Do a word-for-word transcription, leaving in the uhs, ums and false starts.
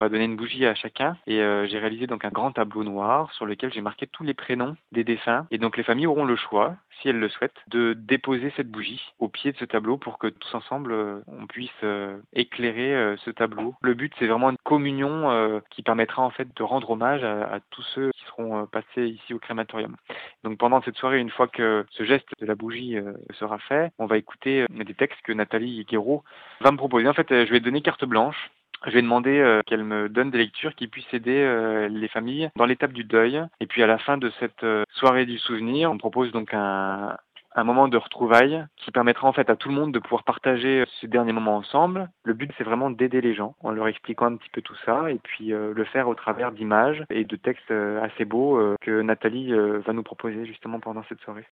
On va donner une bougie à chacun et heu, j'ai réalisé donc un grand tableau noir sur lequel j'ai marqué tous les prénoms des défunts et donc les familles auront le choix, si elles le souhaitent, de déposer cette bougie au pied de ce tableau pour que tous ensemble, heu, on puisse, heu, éclairer, heu, ce tableau. Le but, c'est vraiment une communion, heu, qui permettra en fait de rendre hommage à à tous ceux qui seront, heu, passés ici au crématorium. Donc pendant cette soirée, une fois que ce geste de la bougie, heu, sera fait, on va écouter, heu, des textes que Nathalie Guéraud va me proposer. En fait, heu, je vais donner carte blanche. Je vais demander, heu, qu'elle me donne des lectures qui puissent aider, heu, les familles dans l'étape du deuil. Et puis à la fin de cette, heu, soirée du souvenir, on propose donc un un moment de retrouvailles qui permettra en fait à tout le monde de pouvoir partager ce dernier moment ensemble. Le but, c'est vraiment d'aider les gens en leur expliquant un petit peu tout ça et puis, heu, le faire au travers d'images et de textes, heu, assez beaux, heu, que Nathalie, heu, va nous proposer justement pendant cette soirée.